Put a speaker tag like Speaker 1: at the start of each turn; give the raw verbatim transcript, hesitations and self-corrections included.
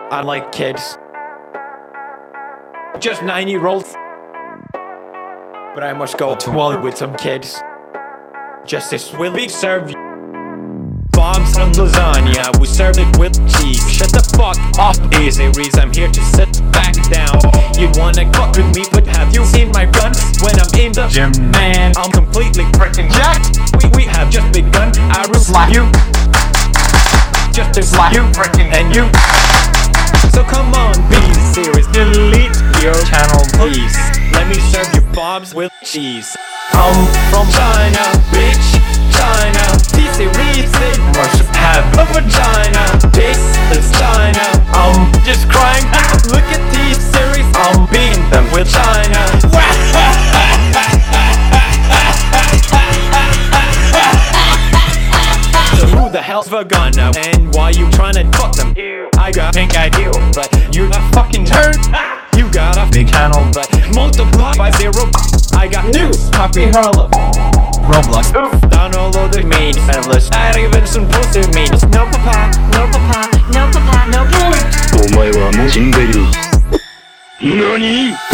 Speaker 1: I like kids. Just nine-year-olds. But I must go to war with some kids. Justice will be served. Bombs and lasagna, we serve it with cheese. Shut the fuck up, easy reason I'm here to sit back down. You wanna fuck with me, but have you seen my guns? When I'm in the gym, man, I'm completely freaking jacked. We, we have just begun, I will slap you. Just to slap you, freaking and you. So come on, be serious, delete your channel please. Let me serve you bombs with cheese. I'm from China, bitch, China. T-Series, they must have a vagina. This is China, I'm just crying. Look at T-Series, I'm beating them with China. So who the hell's Vagana? And why you tryna fuck them? I got pink I do, but you a fucking turd. You got a big channel, but multiply by zero. I got news, copy Harlem, Roblox, oof, download the main endless. I even some pussy means no papa, no papa, no papa, no papa.
Speaker 2: お前はもう死んでいる。何